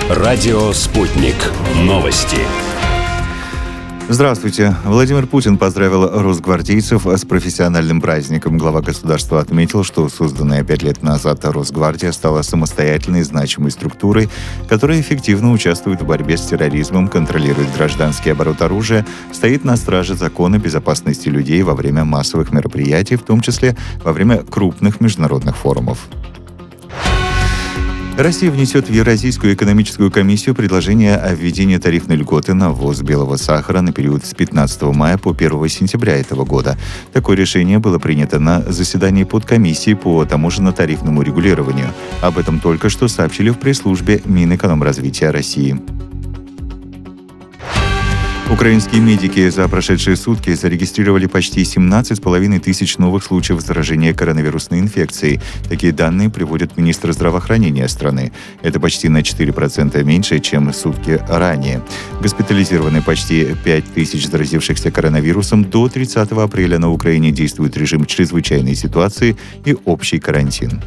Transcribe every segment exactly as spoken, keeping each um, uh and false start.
Радио «Спутник». Новости. Здравствуйте. Владимир Путин поздравил росгвардейцев с профессиональным праздником. Глава государства отметил, что созданная пять лет назад Росгвардия стала самостоятельной, значимой структурой, которая эффективно участвует в борьбе с терроризмом, контролирует гражданский оборот оружия, стоит на страже закона безопасности людей во время массовых мероприятий, в том числе во время крупных международных форумов. Россия внесет в Евразийскую экономическую комиссию предложение о введении тарифной льготы на ввоз белого сахара на период с пятнадцатого мая по первого сентября этого года. Такое решение было принято на заседании подкомиссии по таможенно-тарифному регулированию. Об этом только что сообщили в пресс-службе Минэкономразвития России. Украинские медики за прошедшие сутки зарегистрировали почти семнадцать с половиной тысяч новых случаев заражения коронавирусной инфекцией. Такие данные приводит министр здравоохранения страны. Это почти на четыре процента меньше, чем сутки ранее. Госпитализированы почти пять тысяч заразившихся коронавирусом. До тридцатого апреля на Украине действует режим чрезвычайной ситуации и общий карантин.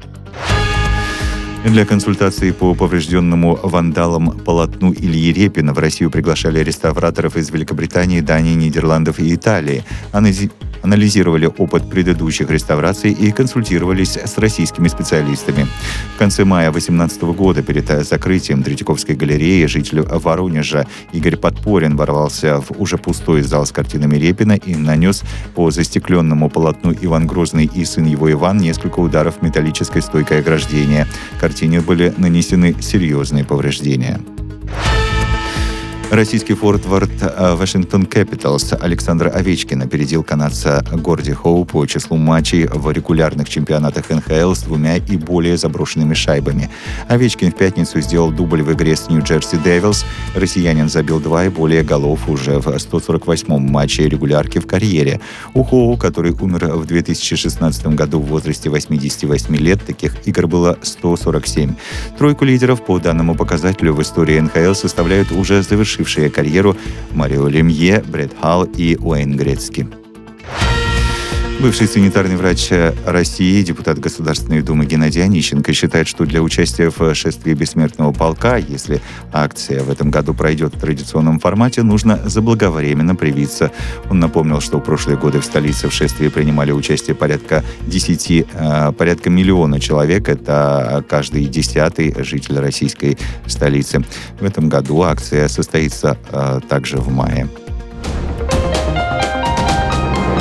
Для консультации по поврежденному вандалам полотну Ильи Репина в Россию приглашали реставраторов из Великобритании, Дании, Нидерландов и Италии. Анази... Анализировали опыт предыдущих реставраций и консультировались с российскими специалистами. В конце мая две тысячи восемнадцатого года перед закрытием Третьяковской галереи житель Воронежа Игорь Подпорин ворвался в уже пустой зал с картинами Репина и нанес по застекленному полотну «Иван Грозный и сын его Иван» несколько ударов металлической стойкой ограждения. Картине были нанесены серьезные повреждения. Российский форвард Вашингтон Кэпиталс Александр Овечкин опередил канадца Горди Хоу по числу матчей в регулярных чемпионатах эн ха эл с двумя и более заброшенными шайбами. Овечкин в пятницу сделал дубль в игре с Нью-Джерси Девилс. Россиянин забил два и более голов уже в сто сорок восьмом матче регулярки в карьере. У Хоу, который умер в две тысячи шестнадцатом году в возрасте восьмидесяти восьми лет, таких игр было сто сорок семь. Тройку лидеров по данному показателю в истории эн ха эл составляют уже завершившие карьеру Марио Лемье, Брэд Халл и Уэйн Грецки. Бывший санитарный врач России, депутат Государственной Думы Геннадий Онищенко считает, что для участия в шествии Бессмертного полка, если акция в этом году пройдет в традиционном формате, нужно заблаговременно привиться. Он напомнил, что в прошлые годы в столице в шествии принимали участие порядка десяти, порядка миллиона человек. Это каждый десятый житель российской столицы. В этом году акция состоится также в мае.